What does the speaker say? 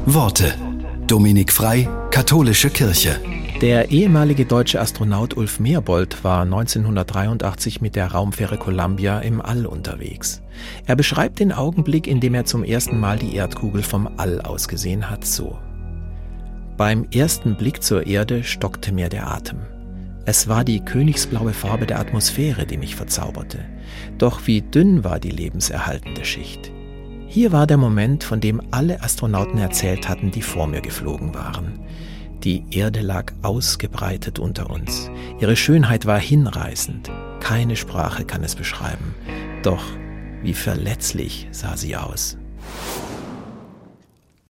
Worte. Dominik Frei, Katholische Kirche. Der ehemalige deutsche Astronaut Ulf Merbold war 1983 mit der Raumfähre Columbia im All unterwegs. Er beschreibt den Augenblick, in dem er zum ersten Mal die Erdkugel vom All aus gesehen hat, so: Beim ersten Blick zur Erde stockte mir der Atem. Es war die königsblaue Farbe der Atmosphäre, die mich verzauberte. Doch wie dünn war die lebenserhaltende Schicht. Hier war der Moment, von dem alle Astronauten erzählt hatten, die vor mir geflogen waren. Die Erde lag ausgebreitet unter uns. Ihre Schönheit war hinreißend. Keine Sprache kann es beschreiben. Doch wie verletzlich sah sie aus.